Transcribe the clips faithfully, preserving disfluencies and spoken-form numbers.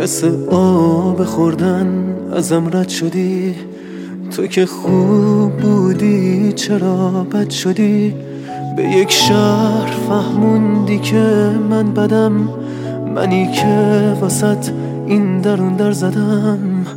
مثل آب خوردن ازم رد شدی. تو که خوب بودی چرا بد شدی؟ به یک شهر فهموندی که من بدم، منی که واسط این درون در زدم.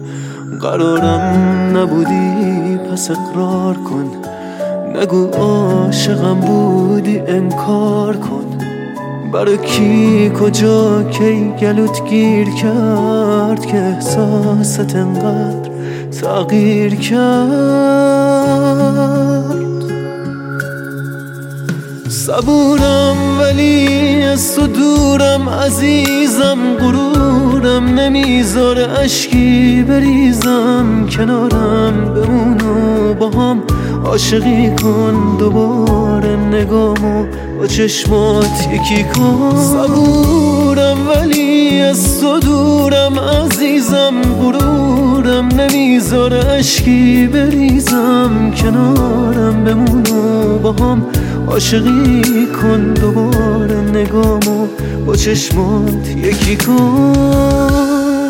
قرارم نبودی پس اقرار کن، نگو عاشقم بودی انکار کن. برای کی کجا کی گلوت گیر کرد که احساست انقدر تغییر کرد؟ صبورم ولی از تو دورم عزیزم، غرورم نمیذاره اشکی بریزم. کنارم بمون و با هم عاشقی کن، دوباره نگامو با چشمات یکی کن. صبورم ولی از تو دورم عزیزم، غرورم نمیذاره اشکی بریزم. کنارم بمون و با هم عاشقی کن، دوباره نگامو با چشمات یکی کن.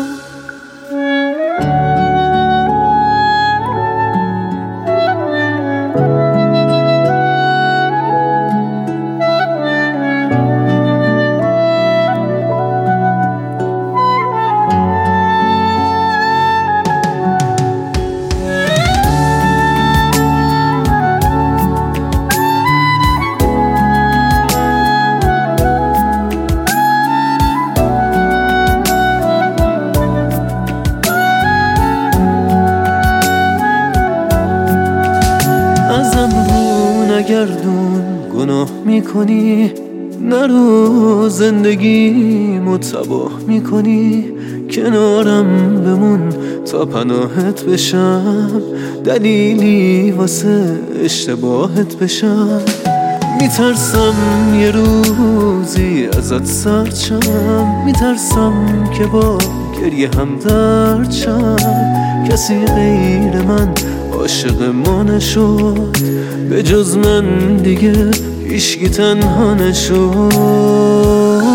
نگردون گناه میکنی، نرو زندگیمو تباه میکنی. کنارم بمون تا پناهت بشم، دلیلی واسه اشتباهت بشم. میترسم یه روزی ازت سرد شم، میترسم که با گریه هم درد شم. کسی غیر من عاشق ما نشد، به جز من دیگه هیچکی تنها نشد.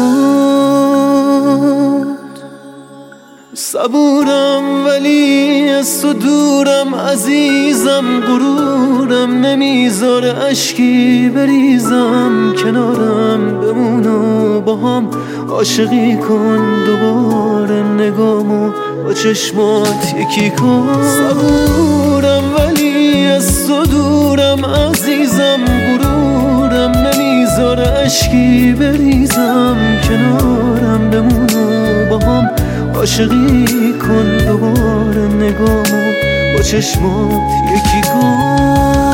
صبورم ولی از تو دورم عزیزم، غرورم نمیذاره اشکی بریزم. کنارم بمون و با هم عاشقی کن، دوباره نگامو با چشمات یکی کن. صبورم ولی از تو دورم عزیزم، غرورم نمیذاره اشکی بریزم. کنارم بمون و با هم عاشقی کن، دوباره نگامو با چشمات یکی کن.